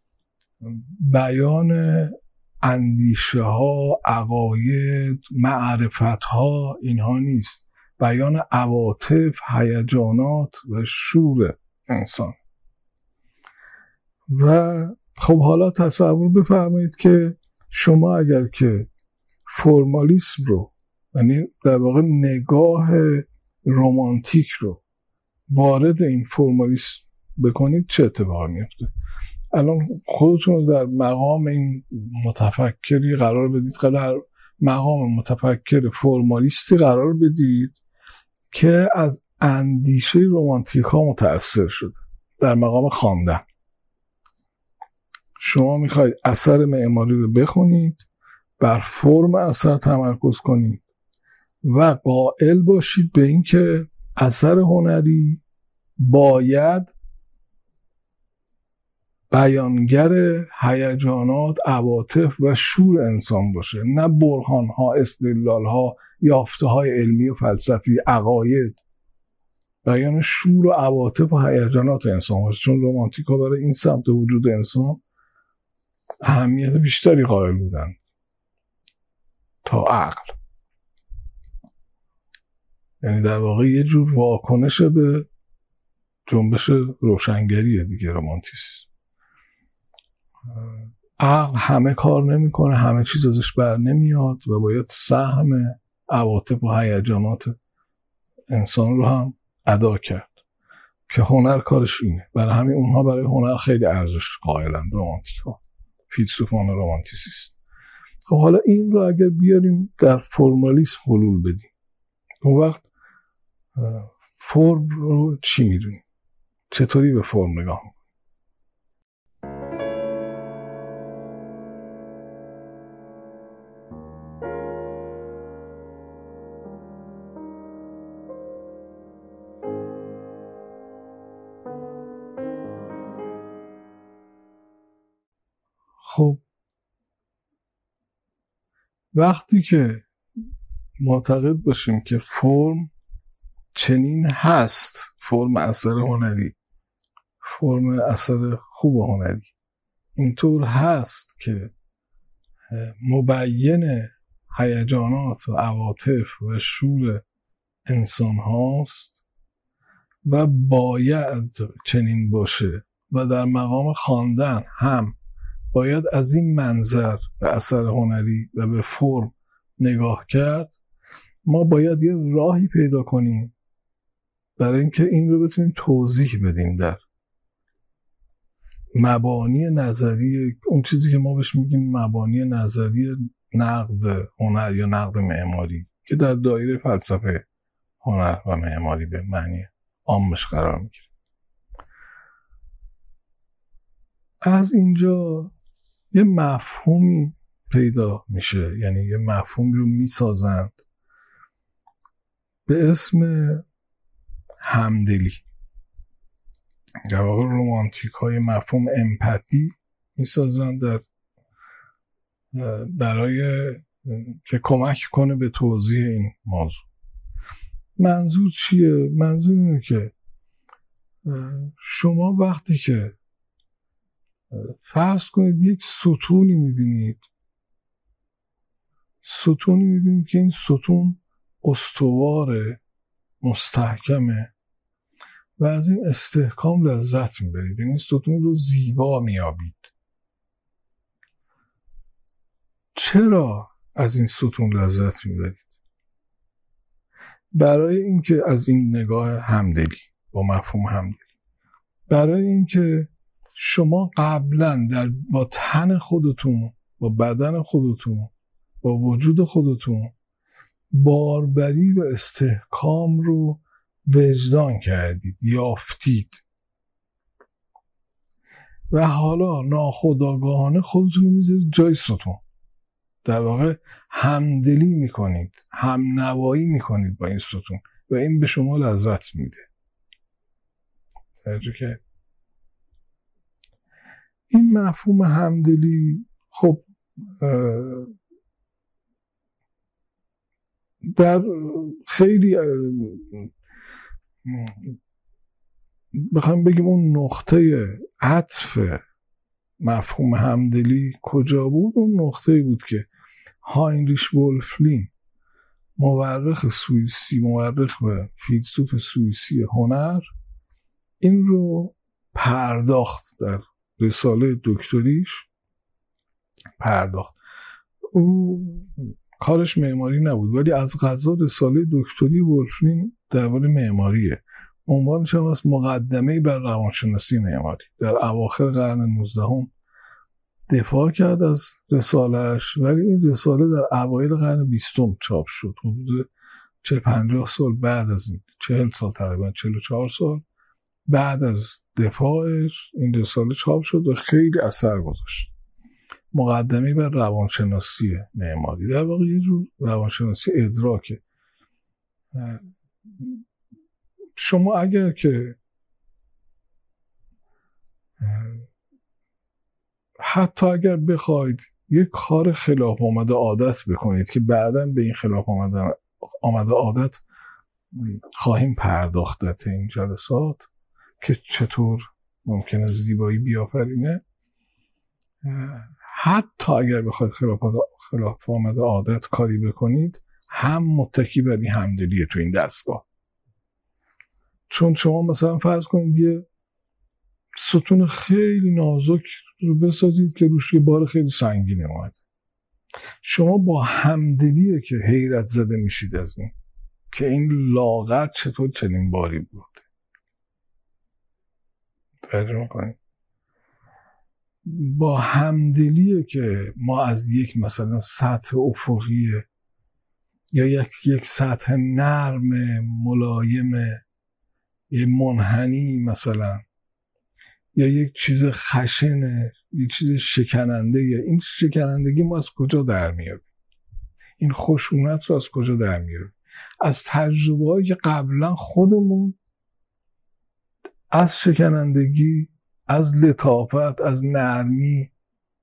Speaker 1: بیان اندیشه ها، عقاید، معرفت ها اینها نیست، بیان عواطف، هیجانات و شور انسان. و خب حالا تصور بفرمایید که شما اگر که فرمالیسم رو، یعنی در واقع نگاه رومانتیک رو وارد این فرمالیسم بکنید چه اتفاقی میفته؟ الان خودتون رو در مقام این متفکری قرار بدید، در مقام متفکر فرمالیستی قرار بدید که از اندیشه رومانتیک ها متأثر شده. در مقام خواندن شما میخواید اثر معماری رو بخونید، بر فرم اثر تمرکز کنید و قائل باشید به این که اثر هنری باید بیانگر هیجانات، عواطف و شور انسان باشه، نه برهان‌ها، استدلال‌ها، یافته‌های علمی و فلسفی، عقاید. بیان شور و عواطف و هیجانات انسان باشه، چون رومانتیک‌ها برای این سمت وجود انسان اهمیت بیشتری قائل بودن تا عقل. یعنی در واقع یه جور واکنش به جنبش روشنگریه دیگه رومانتیسم. عقل همه کار نمیکنه، همه چیز ازش بر نمیاد و باید سهم عواطف و هیجانات انسان رو هم ادا کرد که هنر کارش اینه. برای همین اونها برای هنر خیلی ارزش قائلن، رومانتیک ها، فیلسوفان رومانتیسیست. خب حالا این رو اگر بیاریم در فرمالیسم حلول بدیم، اون وقت فرم رو چی میدونیم؟ چطوری به فرم نگاه میکنیم؟ خب وقتی که معتقد باشیم که فرم چنین هست، فرم اثر هنری، فرم اثر خوب هنری اینطور هست که مبین هیجانات و عواطف و شور انسان هاست و باید چنین باشه و در مقام خواندن هم باید از این منظر به اثر هنری و به فرم نگاه کرد، ما باید یه راهی پیدا کنیم برای اینکه این رو بتونیم توضیح بدیم در مبانی نظری، اون چیزی که ما بهش میگیم مبانی نظری نقد هنر یا نقد معماری که در دایره فلسفه هنر و معماری به معنی عامش قرار میگیره. از اینجا یه مفهومی پیدا میشه، یعنی یه مفهومی رو میسازند به اسم همدلی. در واقع رومانتیک های مفهوم امپاتی میسازن در برای که کمک کنه به توضیح این موضوع. منظور چیه؟ منظور اینه که شما وقتی که فرض کنید یک ستونی میبینید، ستونی میبینید که این ستون استواره، مستحکمه و از این استحکام لذت میبرید، این ستون رو زیبا میابید. چرا از این ستون لذت میبرید؟ برای اینکه از این نگاه همدلی با مفهوم همدلی، برای اینکه شما قبلا در با تن خودتون، با بدن خودتون، با وجود خودتون باربری و استحکام رو وجدان کردید، یافتید و حالا ناخودآگاهانه خودتون رو میذارید جای ستون. در واقع همدلی میکنید، هم نوایی میکنید با این ستون و این به شما لذت میده. توجه که این مفهوم همدلی خب در خیلی بخوایم بگیم اون نقطه عطف مفهوم همدلی کجا بود، اون نقطه بود که هاینریش وولفلین مورخ سوئیسی، مورخ و فیلسوف سوئیسی هنر این رو پرداخت در رساله دکتریش پرداخت. او کارش معماری نبود ولی از قضا رساله دکتری وولفلین درباره معماریه. عنوانش هم از مقدمه بر روانشناسی معماری. در اواخر قرن نوزدهم دفاع کرد از رسالهش، ولی این رساله در اوایل قرن بیستم چاپ شد، حدود چه پنجاه سال بعد از این، چهل سال تقریبا، چهل و چهار سال بعد از دفاعش این رساله چاپ شد و خیلی اثر گذاشت. مقدمه بر روانشناسی معماری، در واقع یه جور روانشناسی ادراکه. شما اگر که حتی اگر بخواید یک کار خلاف آمده عادت بکنید که بعداً به این خلاف آمده, آمده عادت خواهیم پرداخت در این جلسات که چطور ممکنه زیبایی بیافرینه، حتی اگر بخواید خلاف آمده عادت کاری بکنید هم متکی بر این همدلیه تو این دستگاه. چون شما مثلا فرض کنید یه ستون خیلی نازک رو بسازید که روش یه بار خیلی سنگین اومد، شما با همدلیه که حیرت زده میشید از این که این لاغر چطور چنین باری بود. توجه میکنید؟ با همدلیه که ما از یک مثلا سطح افقی یا یک یک سطح نرم ملایم، یه منحنی مثلا، یا یک چیز خشنه، یک چیز شکننده، یا این شکنندگی ما از کجا در میاریم؟ این خشونت رو از کجا در میاریم؟ از تجربه هایی که قبلا خودمون از شکنندگی، از لطافت، از نرمی،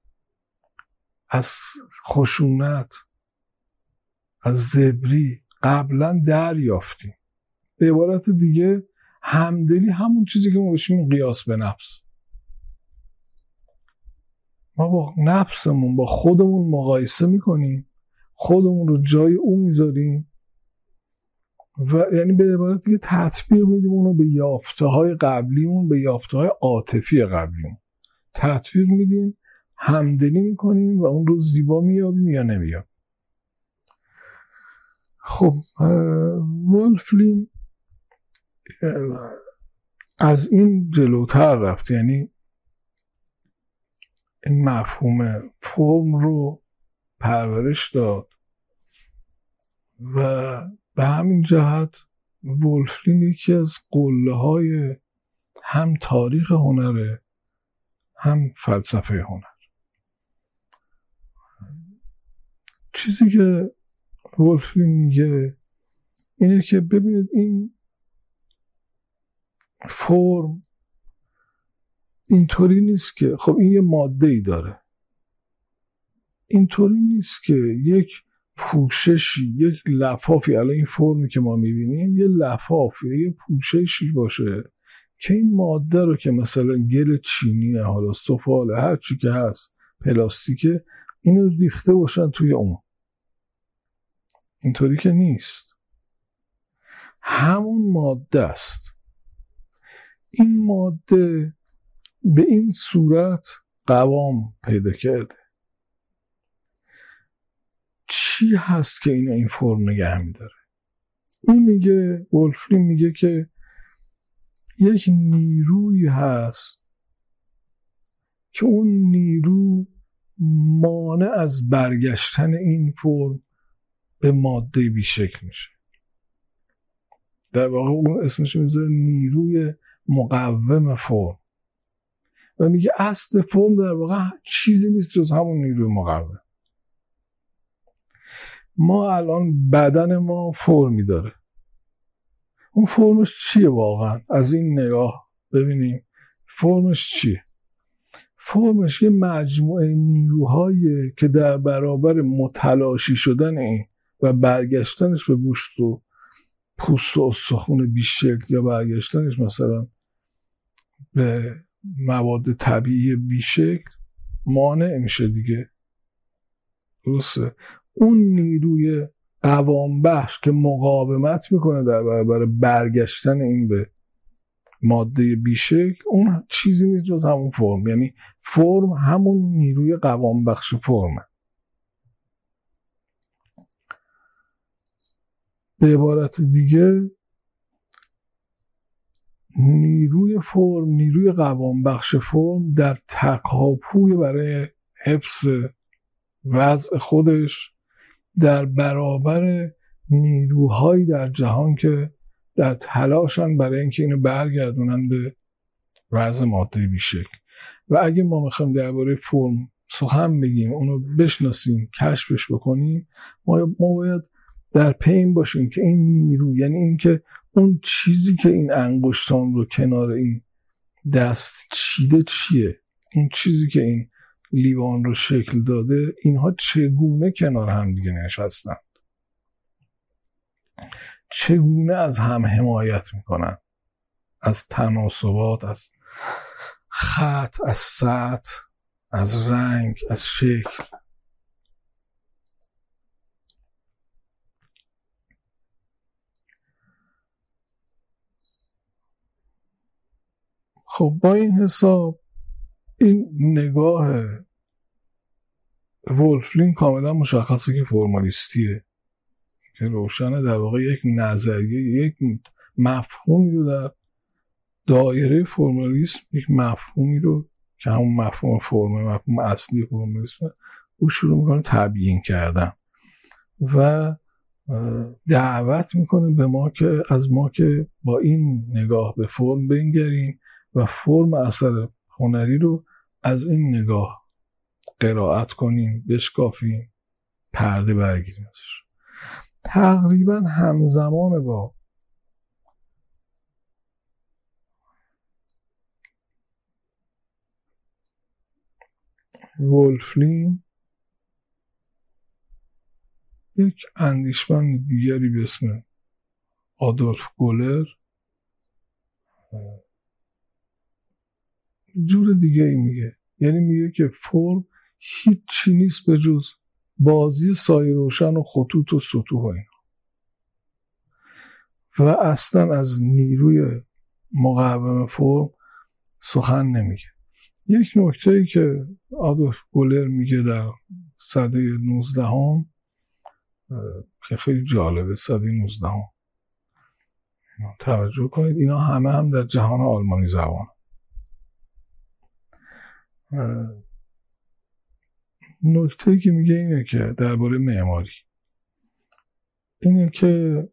Speaker 1: از خشونت، از زبری قبلا دریافتیم. به عبارت دیگه همدلی همون چیزی که ما بهش میگیم قیاس به نفس. ما با نفسمون، با خودمون مقایسه میکنیم، خودمون رو جای او میذاریم و یعنی به عبارت دیگه تطبیق میدیم اونو به یافته های قبلیمون، به یافته های عاطفی قبلیمون تطبیق میدیم، همدلی میکنیم و اون رو زیبا میابیم یا نمیابیم. خب وولفلین از این جلوتر رفت، یعنی این مفهوم فرم رو پرورش داد و به همین جهت وولفلین یکی از قله های هم تاریخ هنره هم فلسفه هنر. چیزی که وولفلین میگه اینه که ببینید این فرم اینطوری نیست که خب این یه ماده ای داره، اینطوری نیست که یک پوششی، یک لفافی، الان این فرمی که ما میبینیم یه لفافی، یه پوششی باشه که این ماده رو که مثلا گل چینی، حالا سفال، هر چی که هست، پلاستیکه، اینو ریخته باشن توی اون. اینطوری که نیست، همون ماده است. این ماده به این صورت قوام پیدا کرده. چی هست که اینو این فرم نگه می‌داره؟ اون میگه، وولفلین میگه که یک نیروی هست که اون نیرو مانع از برگشتن این فرم به ماده بیشکل میشه. در واقع اون اسمش میذاره نیروی مقوم فرم و میگه اصل فرم در واقع چیزی نیست جز همون نیروی مقوم. ما الان بدن ما فرمی داره، اون فرمش چیه واقعا؟ از این نگاه ببینیم فرمش چیه. فرمش یه مجموعه نیروهاییه که در برابر متلاشی شدن این و برگشتنش به گوشت و پوست و استخون بیشکل یا برگشتنش مثلا به مواد طبیعی بیشکل مانع میشه دیگه. درسته؟ اون نیروی قوام بخش که مقاومت میکنه در برابر برگشتن این به ماده بیشکل، اون چیزی نیست جز همون فرم. یعنی فرم همون نیروی قوام بخش فرمه. به عبارت دیگه نیروی فرم، نیروی قوام بخش فرم در تکاپوی برای حفظ وضع خودش در برابر نیروهایی در جهان که در تلاشن برای اینکه اینو برگردونن به وضع ماده بیشکل. و اگه ما میخوایم درباره فرم سخن بگیم، اونو بشناسیم، کشفش بکنیم، ما ما باید در پی باشیم که این نیرو، یعنی این که اون چیزی که این انگشتان رو کنار این دست چیده چیه، اون چیزی که این لیوان رو شکل داده، اینها چگونه کنار هم دیگه نشستن، چگونه از هم حمایت میکنن، از تناسبات، از خط، از سطح، از رنگ، از شکل. خب با این حساب این نگاه ولفلین کاملا مشخصه که فرمالیستیه، که روشنه در واقع یک نظریه، یک مفهومی رو در دایره فرمالیسم، یک مفهومی رو که همون مفهوم فرمه، مفهوم اصلی فرمالیسم، او شروع میکنه تبیین کردن و دعوت میکنه به ما که از ما که با این نگاه به فرم بنگریم و فرم اثر هنری رو از این نگاه قرائت کنیم، بشکافیم، پرده برگیریم ازش. تقریبا همزمان با ولفلین یک اندیشمند دیگری به اسم آدولف گولر جور دیگه ای میگه. یعنی میگه که فرم هیچ چی نیست به جز بازی سایه روشن و خطوط و سطوح و اینا، و اصلا از نیروی مقاوم فرم سخن نمیگه. یک نکته‌ای که آدولف گولر میگه در سده نوزدهم که خیلی جالبه، سده نوزدهم توجه کنید، اینا همه هم در جهان آلمانی زبان. نکته‌ای که میگه اینه که درباره معماری اینه که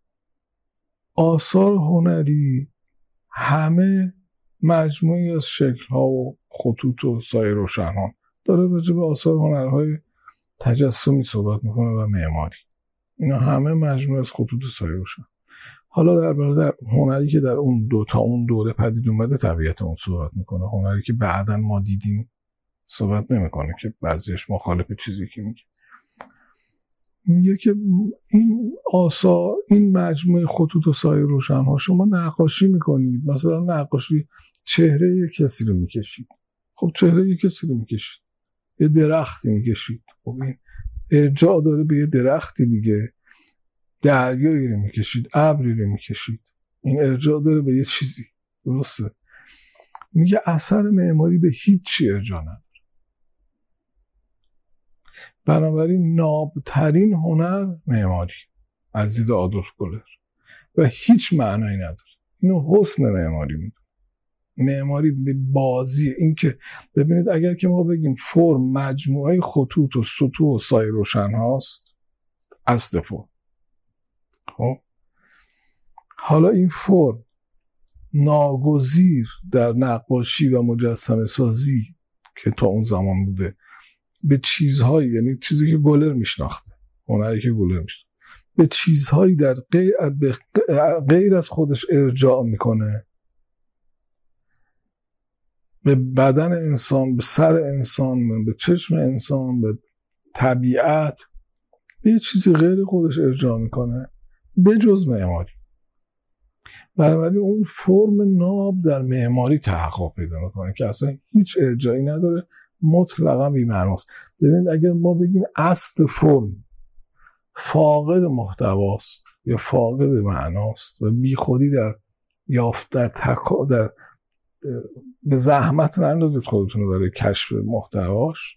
Speaker 1: آثار هنری همه مجموعی از شکل‌ها و خطوط و سایه روشن‌ها داره. راجع به آثار هنرهای تجسمی صحبت میکنه و معماری، اینا همه مجموعه از خطوط و سایه روشن. حالا در در هنری که در اون دو تا اون دوره پدید اومده طبیعتا اون صحبت میکنه، هنری که بعداً ما دیدیم صحبت نمیکنه که بعضیش مخالف چیزی که میگه. میگه که این آثار، این مجموعه خطوط و سایه روشن ها، شما نقاشی میکنید، مثلا نقاشی چهره یک کسی رو میکشید، خب چهره یک کسی رو میکشید، یه درختی میکشید، خب این ارجاع داره به یه درختی دیگه. دریایی رو میکشید، ابری رو میکشید، این ارجاع داره به یه چیزی. درسته؟ میگه اثر معماری به هیچ چی ارجاع نداره. بنابراین نابترین هنر معماری از دید آدولف گولر و هیچ معنایی نداره. اینو حسن معماری میدونه. معماری به بازی، این که ببینید اگر که ما بگیم فرم مجموعه خطوط و سطوح و سایه روشن هاست، اصل فرم، خب حالا این فرم ناگزیر در نقاشی و مجسمه سازی که تا اون زمان بوده به چیزهایی، یعنی چیزی که گولر میشناخته، هنری که گولر میشناخته، به چیزهایی در غیر, غیر از خودش ارجاع میکنه، به بدن انسان، به سر انسان، به چشم انسان، به طبیعت، به یه چیزی غیر خودش ارجاع میکنه به جز معماری. بنابراین اون فرم ناب در معماری تحقق پیدا میکنه که اصلا هیچ ارجایی نداره، مطلقا بی‌معناست. ببینید اگر ما بگیم اصل فرم فاقد محتواست یا فاقد معناست و بی خودی در یافت در تکا در به زحمت نندازید خودتون رو برای کشف محتواش،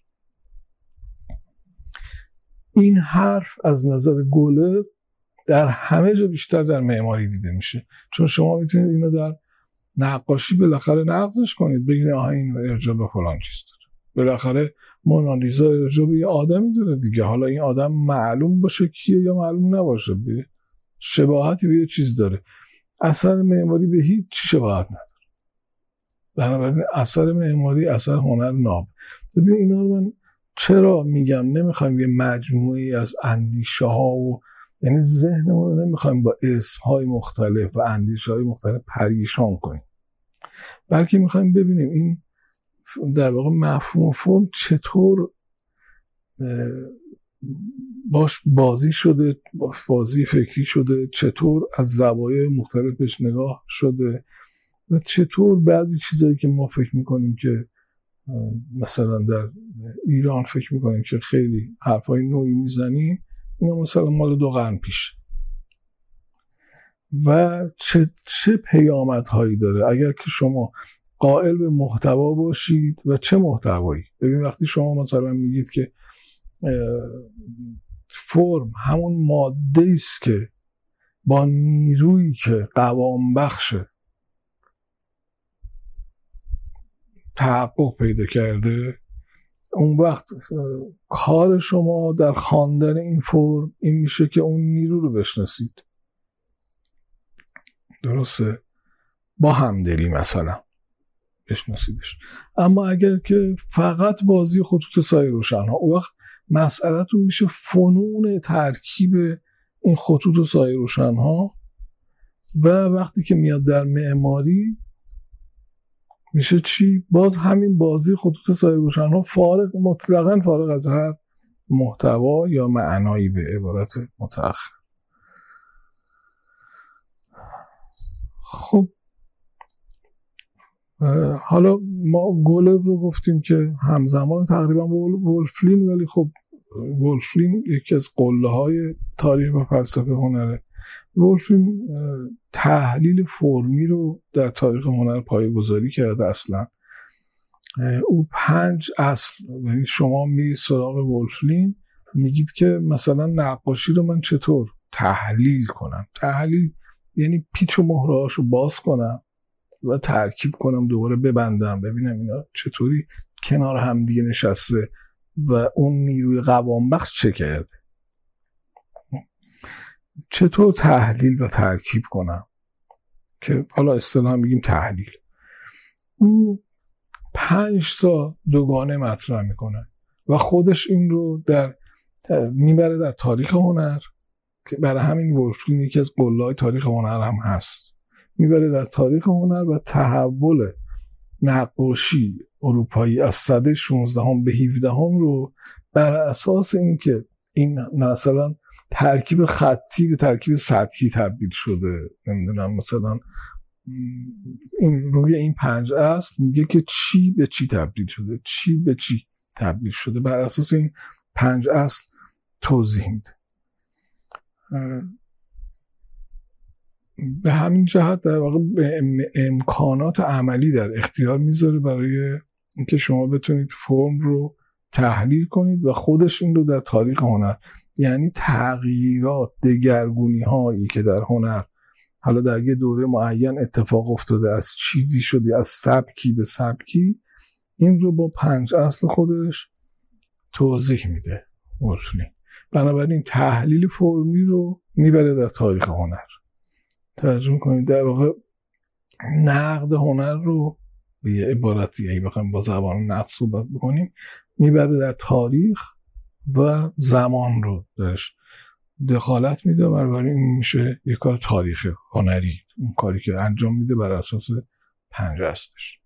Speaker 1: این حرف از نظر گولر در همه جا بیشتر در معماری دیده میشه. چون شما میتونید اینو در نقاشی بالاخره نقضش کنید، بگید آها این ارجاع به فلان چیز داره، بالاخره مونالیزا ارجاع به یه آدمی داره دیگه، حالا این آدم معلوم باشه کیه یا معلوم نباشه، به شباهتی به یه چیز داره. اثر معماری به هیچ چی شباهت نداره. بنابراین اثر معماری اثر هنر ناب. ببین اینا رو من چرا میگم نمیخوایم یه مجموعی از اندیشه ها و یعنی ذهنمون رو نمیخوایم با اسمهای مختلف و اندیشه های مختلف پریشان کنیم، بلکه میخوایم ببینیم این در واقع مفهوم فرم چطور باش بازی شده، باش بازی فکری شده، چطور از زوایای مختلف بهش نگاه شده و چطور بعضی چیزایی که ما فکر میکنیم که مثلا در ایران فکر میکنیم که خیلی حرفای نوعی میزنیم، اینا مثلا مال دو قرن پیش و چه چه پیامدهایی داره اگر که شما قائل به محتوا باشید و چه محتوایی. ببین وقتی شما مثلا میگید که فرم همون ماده است که با نیرویی که قوام بخشه تحقق پیدا کرده، اون وقت کار شما در خواندن این فرم این میشه که اون نیرو رو بشناسید. درسته؟ با همدلی مثلا بشناسیدش. اما اگر که فقط بازی خطوط سایه روشن ها، اون وقت مسئله‌تون میشه فنون ترکیب این خطوط و سایه روشن ها و وقتی که میاد در معماری میشه چی؟ باز همین بازی خطوط سایه روشن ها فارغ، مطلقاً فارغ از هر محتوا یا معنایی به عبارت متأخر. خب حالا ما گولر رو گفتیم که همزمان تقریبا با ولفلین، ولی خب ولفلین یکی از قله های تاریخ و فلسفه هنره. ولفلین تحلیل فرمی رو در تاریخ هنر پایه‌گذاری کرده. اصلا او پنج اصل، یعنی شما میرید سراغ ولفلین میگید که مثلا نقاشی رو من چطور تحلیل کنم. تحلیل یعنی پیچ و مهره‌هاشو باز کنم و ترکیب کنم، دوباره ببندم، ببینم اینا چطوری کنار هم دیگه نشسته و اون نیروی قوام بخش چه کرده. چطور تحلیل و ترکیب کنم که حالا اصطلاحاً میگیم تحلیل. او پنج تا دوگانه مطرح میکنه و خودش این رو در میبره در تاریخ هنر که برای همین ولفلین یکی از قله‌های تاریخ هنر هم هست. میبره در تاریخ هنر و تحول نقاشی اروپایی از سده شانزدهم به هفدهم رو بر اساس اینکه این مثلا ترکیب خطی به ترکیب سطحی تبدیل شده، نمیدونم مثلا این روی این پنج اصل میگه که چی به چی تبدیل شده، چی به چی تبدیل شده، بر اساس این پنج اصل توضیح میده. به همین جهت در واقع امکانات عملی در اختیار میذاره برای اینکه شما بتونید فرم رو تحلیل کنید و خودش این رو در تاریخ هنر، یعنی تغییرات، دگرگونی هایی که در هنر حالا در یه دوره معین اتفاق افتاده، از چیزی شده از سبکی به سبکی، این رو با پنج اصل خودش توضیح میده ولفلین. بنابراین تحلیل فرمی رو میبره در تاریخ هنر. ترجمه کنید در واقع نقد هنر رو به یه عبارتی، اگه بخوایم با زبان نقد صحبت بکنیم، میبره در تاریخ و زمان رو درش دخالت میده. بنابراین این میشه یه کار تاریخ هنری، اون کاری که انجام میده بر اساس پنج اصلش.